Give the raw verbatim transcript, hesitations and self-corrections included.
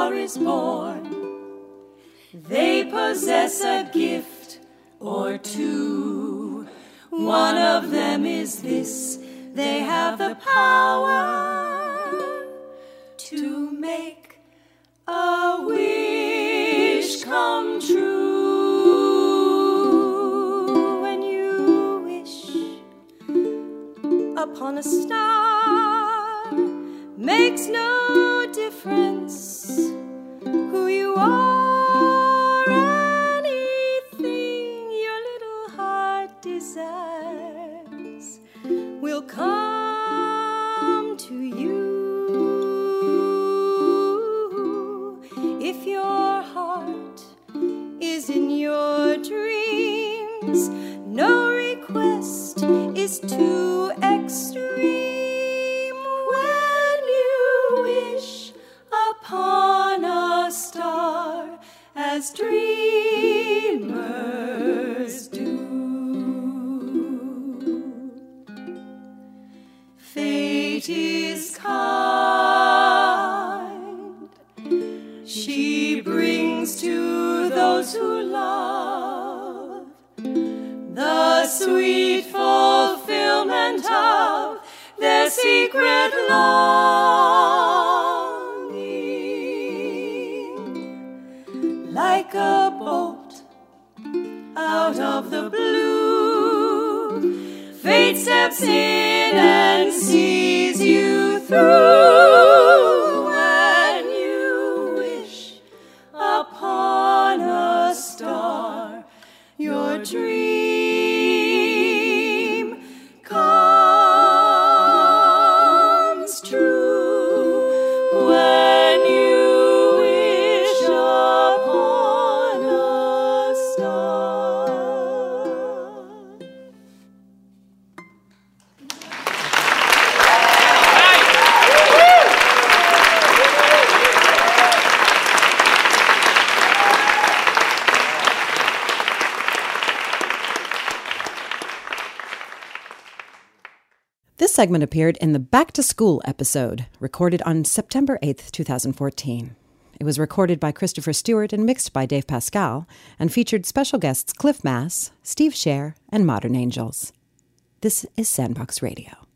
star is born. They possess a gift or two. One of them is this: they have the power to make a wish come true. When you wish upon a star, makes no difference who you are. Anything your little heart desires will come to you. If your heart is in your dreams, no request is too extreme. When you wish upon a star, as dreamers do, fate is kind. She brings to those who love the sweet fulfillment of their secret longing. Like a bolt out of the blue, fate steps in and sees you through. When you wish upon a star, your dream comes true. When you wish upon a star. This segment appeared in the Back to School episode, recorded on September eighth, twenty fourteen. It was recorded by Christopher Stewart and mixed by Dave Pascal, and featured special guests Cliff Mass, Steve Scher, and Modern Angels. This is Sandbox Radio.